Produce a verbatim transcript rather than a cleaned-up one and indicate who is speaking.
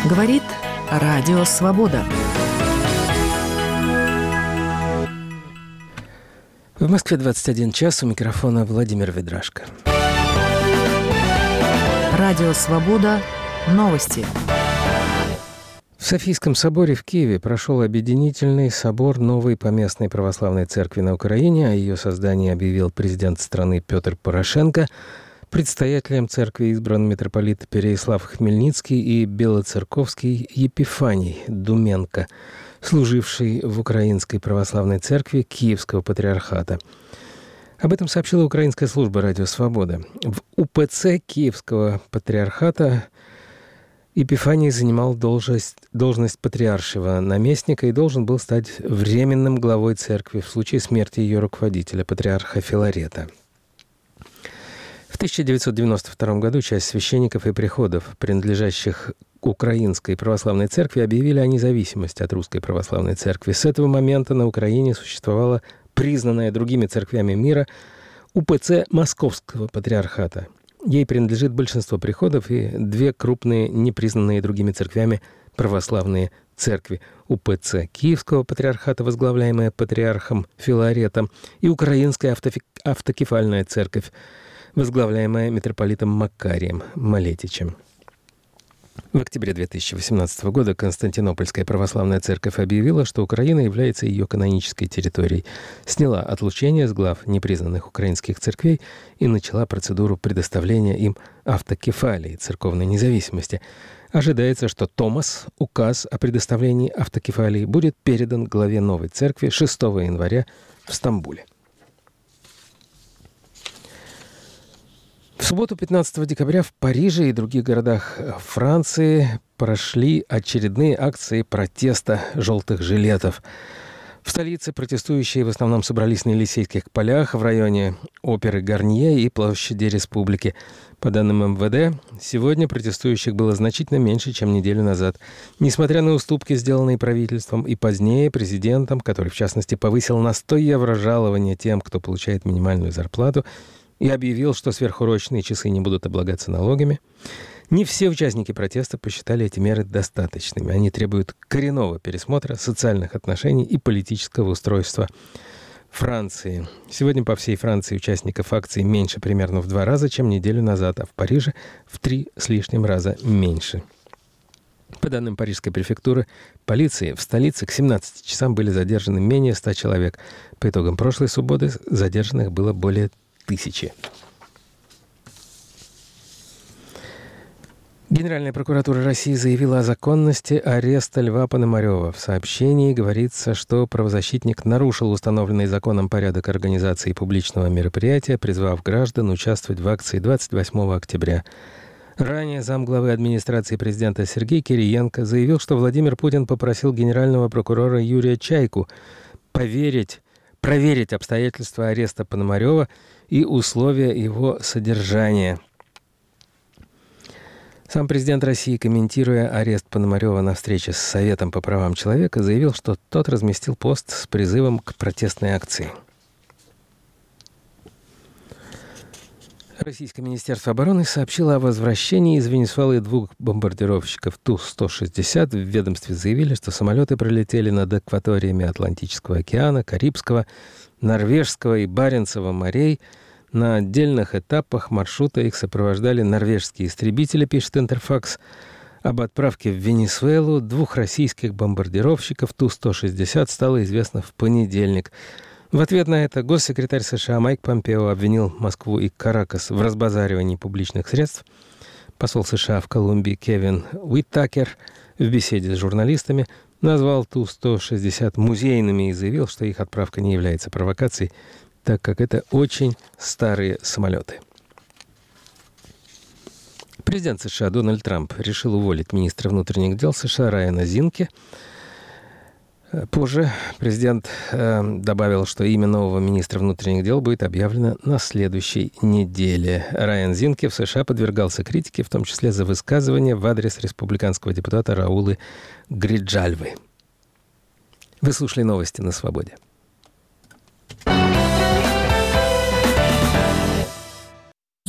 Speaker 1: Говорит Радио Свобода.
Speaker 2: В Москве двадцать один час, у микрофона Владимир Ведрашко.
Speaker 1: Радио Свобода. Новости.
Speaker 2: В Софийском соборе в Киеве прошел объединительный собор новой поместной православной церкви на Украине. О ее создании объявил президент страны Петр Порошенко. Предстоятелем церкви избран митрополит Переяслав Хмельницкий и белоцерковский Епифаний Думенко, служивший в Украинской православной церкви Киевского патриархата. Об этом сообщила украинская служба «Радио Свобода». В УПЦ Киевского патриархата Епифаний занимал должность, должность патриаршего наместника и должен был стать временным главой церкви в случае смерти ее руководителя, патриарха Филарета. В тысяча девятьсот девяносто втором году часть священников и приходов, принадлежащих Украинской православной церкви, объявили о независимости от Русской православной церкви. С этого момента на Украине существовала признанная другими церквями мира УПЦ Московского патриархата. Ей принадлежит большинство приходов и две крупные, непризнанные другими церквями православные церкви: УПЦ Киевского патриархата, возглавляемая патриархом Филаретом, и Украинская автофи- автокефальная церковь, возглавляемая митрополитом Макарием Малетичем. В октябре две тысячи восемнадцатого года Константинопольская православная церковь объявила, что Украина является ее канонической территорией, сняла отлучение с глав непризнанных украинских церквей и начала процедуру предоставления им автокефалии, церковной независимости. Ожидается, что Томос, указ о предоставлении автокефалии, будет передан главе новой церкви шестого января в Стамбуле. В субботу, пятнадцатого декабря, в Париже и других городах Франции прошли очередные акции протеста желтых жилетов. В столице протестующие в основном собрались на Елисейских полях, в районе оперы Гарнье и площади Республики. По данным эм вэ дэ, сегодня протестующих было значительно меньше, чем неделю назад. Несмотря на уступки, сделанные правительством и позднее президентом, который, в частности, повысил на сто евро жалование тем, кто получает минимальную зарплату, и объявил, что сверхурочные часы не будут облагаться налогами, не все участники протеста посчитали эти меры достаточными. Они требуют коренного пересмотра социальных отношений и политического устройства Франции. Сегодня по всей Франции участников акции меньше примерно в два раза, чем неделю назад, а в Париже в три с лишним раза меньше. По данным Парижской префектуры полиции, в столице к семнадцати часам были задержаны менее ста человек. По итогам прошлой субботы задержанных было более тысячи. Генеральная прокуратура России заявила о законности ареста Льва Пономарева. В сообщении говорится, что правозащитник нарушил установленный законом порядок организации публичного мероприятия, призвав граждан участвовать в акции двадцать восьмого октября. Ранее замглавы администрации президента Сергей Кириенко заявил, что Владимир Путин попросил генерального прокурора Юрия Чайку поверить, проверить обстоятельства ареста Пономарева и условия его содержания. Сам президент России, комментируя арест Пономарева на встрече с Советом по правам человека, заявил, что тот разместил пост с призывом к протестной акции. Российское министерство обороны сообщило о возвращении из Венесуэлы двух бомбардировщиков Ту сто шестьдесят. В ведомстве заявили, что самолеты пролетели над акваториями Атлантического океана, Карибского, Норвежского и Баренцева морей. На отдельных этапах маршрута их сопровождали норвежские истребители, пишет Интерфакс. Об отправке в Венесуэлу двух российских бомбардировщиков Ту сто шестьдесят стало известно в понедельник. В ответ на это госсекретарь США Майк Помпео обвинил Москву и Каракас в разбазаривании публичных средств. Посол США в Колумбии Кевин Уиттакер в беседе с журналистами назвал Ту сто шестьдесят музейными и заявил, что их отправка не является провокацией, так как это очень старые самолеты. Президент США Дональд Трамп решил уволить министра внутренних дел США Райана Зинке. Позже президент э, добавил, что имя нового министра внутренних дел будет объявлено на следующей неделе. Райан Зинке в США подвергался критике, в том числе за высказывание в адрес республиканского депутата Раулы Гриджальвы. Вы слушали новости на Свободе.